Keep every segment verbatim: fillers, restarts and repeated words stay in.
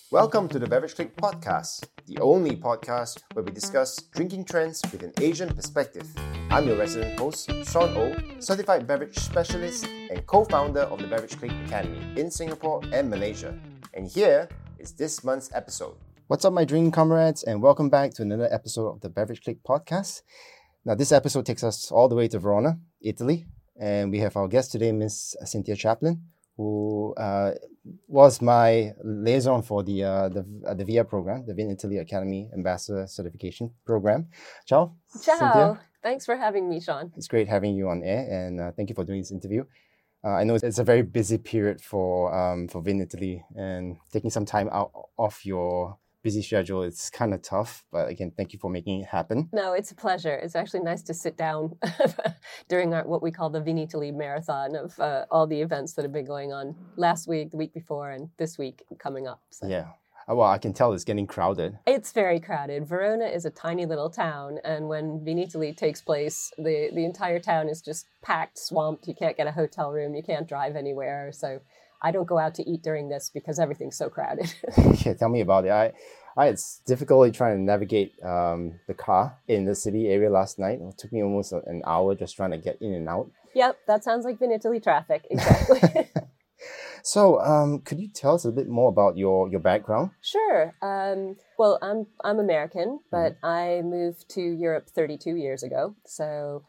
Welcome to the Beverage Click podcast, the only podcast where we discuss drinking trends with an Asian perspective. I'm your resident host, Sean O, certified beverage specialist and co-founder of the Beverage Click Academy in Singapore and Malaysia. And here is this month's episode. What's up, my drinking comrades, and welcome back to another episode of the Beverage Click podcast. Now, this episode takes us all the way to Verona, Italy, and we have our guest today, Miss Cynthia Chaplin, who uh, was my liaison for the uh, the, uh, the V I A program, the Vin Italy Academy Ambassador Certification Program. Ciao. Ciao. Cynthia. Thanks for having me, Sean. It's great having you on air, and uh, thank you for doing this interview. Uh, I know it's a very busy period for um, for Vin Italy, and taking some time out off your busy schedule, it's kind of tough, but again, thank you for making it happen. No, it's a pleasure. It's actually nice to sit down during our, what we call the Vin Italy marathon of uh, all the events that have been going on last week, the week before, and this week coming up. So. Yeah. Well, I can tell it's getting crowded. It's very crowded. Verona is a tiny little town, and when Vin Italy takes place, the, the entire town is just packed, swamped. You can't get a hotel room. You can't drive anywhere. So I don't go out to eat during this because everything's so crowded. Yeah, tell me about it. I, I had difficulty trying to navigate um, the car in the city area last night. It took me almost an hour just trying to get in and out. Yep, that sounds like Vin Italy traffic. Exactly. So, um, could you tell us a bit more about your, your background? Sure. Um, well, I'm I'm American, but mm. I moved to Europe thirty-two years ago. So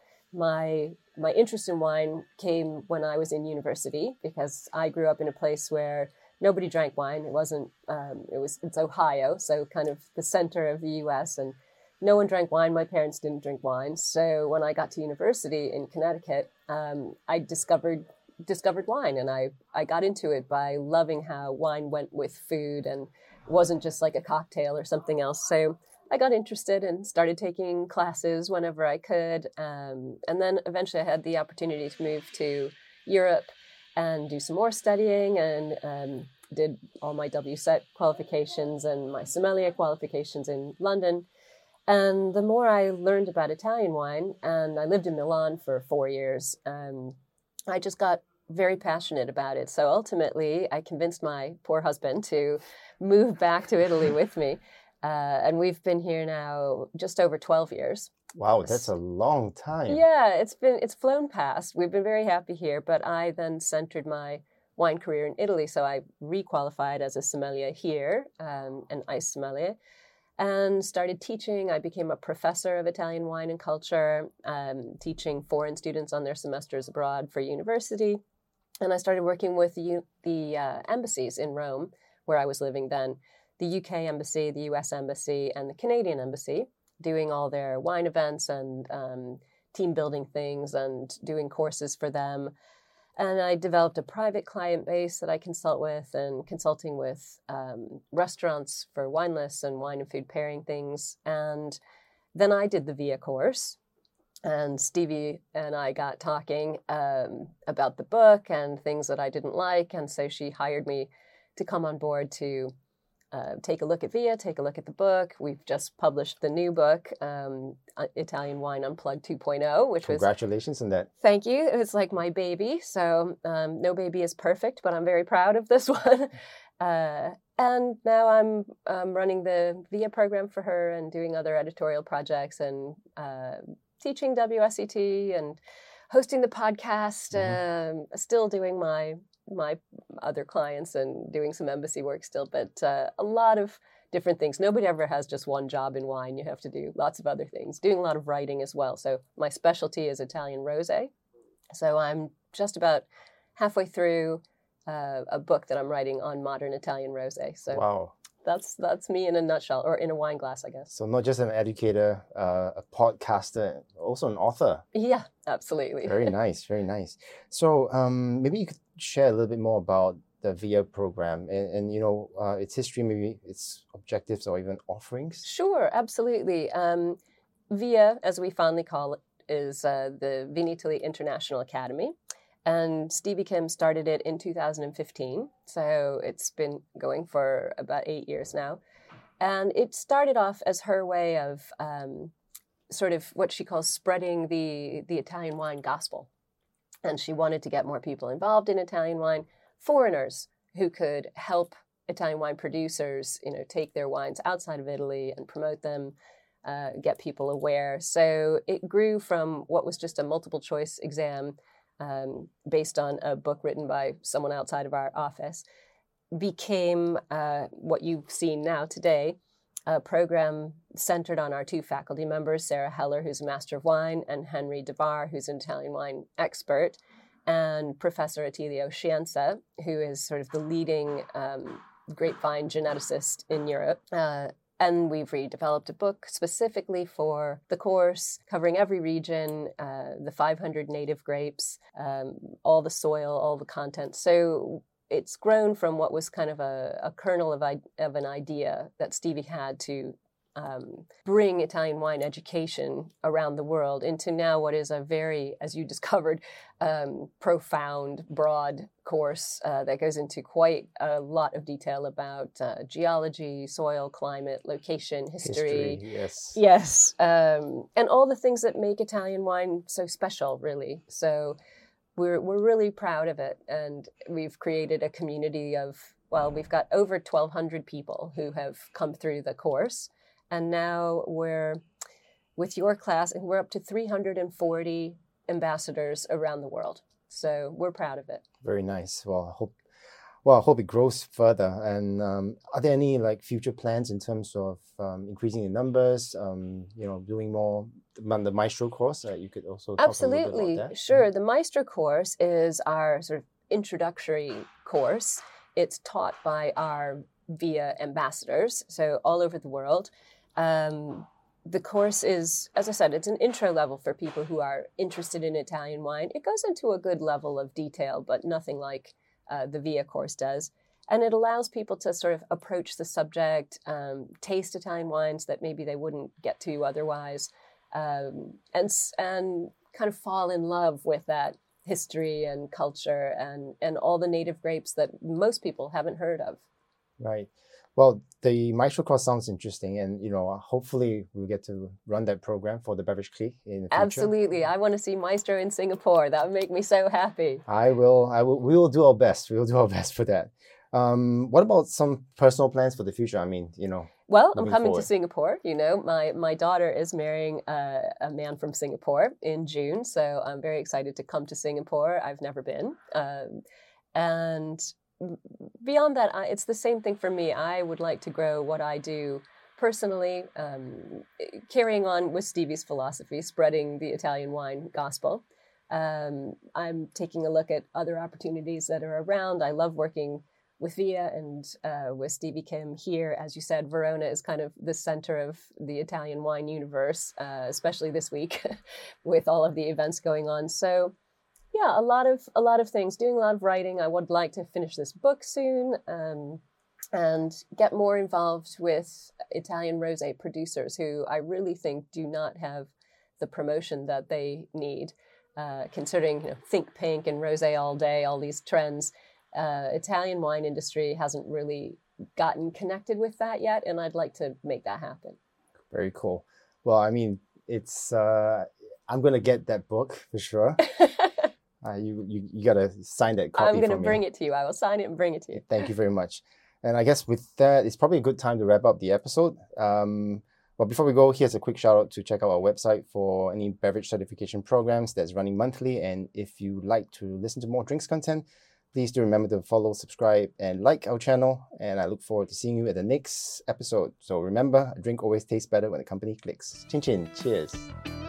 my my interest in wine came when I was in university because I grew up in a place where nobody drank wine. It wasn't. Um, it was. It's Ohio, so kind of the center of the U S, and no one drank wine. My parents didn't drink wine. So when I got to university in Connecticut, um, I discovered. discovered wine, and I, I got into it by loving how wine went with food and wasn't just like a cocktail or something else. So I got interested and started taking classes whenever I could. Um, and then eventually I had the opportunity to move to Europe and do some more studying, and um, did all my W S E T qualifications and my sommelier qualifications in London. And the more I learned about Italian wine, and I lived in Milan for four years, um, I just got very passionate about it. So ultimately, I convinced my poor husband to move back to Italy with me. Uh, and we've been here now just over twelve years. Wow, that's a long time. Yeah, it's been it's flown past. We've been very happy here, but I then centered my wine career in Italy. So I requalified as a sommelier here, um, an ice sommelier, and started teaching. I became a professor of Italian wine and culture, um, teaching foreign students on their semesters abroad for university. And I started working with the, the uh, embassies in Rome, where I was living then, the U K embassy, the U S embassy, and the Canadian embassy, doing all their wine events and um, team building things and doing courses for them. And I developed a private client base that I consult with, and consulting with um, restaurants for wine lists and wine and food pairing things. And then I did the V I A course, and Stevie and I got talking um, about the book and things that I didn't like. And so she hired me to come on board to uh, take a look at V I A, take a look at the book. We've just published the new book, um, Italian Wine Unplugged two point oh, which Congratulations was... Congratulations on that. Thank you. It was like my baby. So um, no baby is perfect, but I'm very proud of this one. uh, and now I'm um, running the V I A program for her and doing other editorial projects and uh, teaching W S E T and hosting the podcast. Mm-hmm. Um, still doing my my other clients and doing some embassy work still, but uh, a lot of different things. Nobody ever has just one job in wine. You have to do lots of other things. Doing a lot of writing as well. So my specialty is Italian rosé. So I'm just about halfway through uh, a book that I'm writing on modern Italian rosé. So wow. That's that's me in a nutshell, or in a wine glass, I guess. So not just an educator, uh, a podcaster, also an author. Yeah, absolutely. Very nice, very nice. So um, maybe you could share a little bit more about the V I A program and, and you know, uh, its history, maybe its objectives or even offerings. Sure, absolutely. Um, V I A, as we fondly call it, is uh, the Vin Italy International Academy. And Stevie Kim started it in two thousand fifteen, so it's been going for about eight years now. And it started off as her way of um, sort of what she calls spreading the, the Italian wine gospel. And she wanted to get more people involved in Italian wine, foreigners who could help Italian wine producers, you know, take their wines outside of Italy and promote them, uh, get people aware. So it grew from what was just a multiple choice exam um, based on a book written by someone outside of our office, became uh, what you've seen now today, a program centered on our two faculty members, Sarah Heller, who's a Master of Wine, and Henry DeVar, who's an Italian wine expert, and Professor Attilio Scienza, who is sort of the leading um, grapevine geneticist in Europe. Uh, and we've redeveloped a book specifically for the course, covering every region, uh, the five hundred native grapes, um, all the soil, all the content. So it's grown from what was kind of a, a kernel of, of an idea that Stevie had to um, bring Italian wine education around the world into now what is a very, as you discovered, um, profound, broad course uh, that goes into quite a lot of detail about uh, geology, soil, climate, location, history. History, yes. Yes, um, and all the things that make Italian wine so special, really. So We're we're really proud of it, and we've created a community of, well, we've got over twelve hundred people who have come through the course, and now we're, with your class, and we're up to three hundred forty ambassadors around the world. So we're proud of it. Very nice. Well, I hope, well, I hope it grows further. And um, are there any like future plans in terms of um, increasing the numbers? Um, you know, doing more. The Maestro course, uh, you could also talk Absolutely. a little bit about that. Sure. The Maestro course is our sort of introductory course. It's taught by our V I A ambassadors, so all over the world. Um, the course is, as I said, it's an intro level for people who are interested in Italian wine. It goes into a good level of detail, but nothing like uh, the V I A course does. And it allows people to sort of approach the subject, um, taste Italian wines that maybe they wouldn't get to otherwise. Um, and and kind of fall in love with that history and culture and, and all the native grapes that most people haven't heard of. Right. Well, the Maestro course sounds interesting, and you know, hopefully we'll get to run that program for the Beverage Clique in the future. Absolutely, I want to see Maestro in Singapore. That would make me so happy. I will. I will. We will do our best. We will do our best for that. Um, what about some personal plans for the future? I mean, you know. Well, I'm coming forward. to Singapore. You know, my, my daughter is marrying a, a man from Singapore in June, so I'm very excited to come to Singapore. I've never been. Um, and beyond that, I, it's the same thing for me. I would like to grow what I do personally, um, carrying on with Stevie's philosophy, spreading the Italian wine gospel. Um, I'm taking a look at other opportunities that are around. I love working with V I A and uh, with Stevie Kim here. As you said, Verona is kind of the center of the Italian wine universe, uh, especially this week with all of the events going on. So yeah, a lot of a lot of things, doing a lot of writing. I would like to finish this book soon um, and get more involved with Italian rosé producers who I really think do not have the promotion that they need, uh, considering, you know, think pink and rosé all day, all these trends. Uh, Italian wine industry hasn't really gotten connected with that yet, and I'd like to make that happen. Very cool. Well, I mean, it's uh, I'm gonna get that book for sure. uh, you, you you gotta sign that copy. I'm gonna for bring me. it to you. I will sign it and bring it to you. Thank you very much. And I guess with that, it's probably a good time to wrap up the episode. Um, but before we go, here's a quick shout out to check out our website for any beverage certification programs that's running monthly. And if you like to listen to more drinks content, please do remember to follow, subscribe, and like our channel. And I look forward to seeing you at the next episode. So remember, a drink always tastes better when the company clicks. Chin chin. Cheers.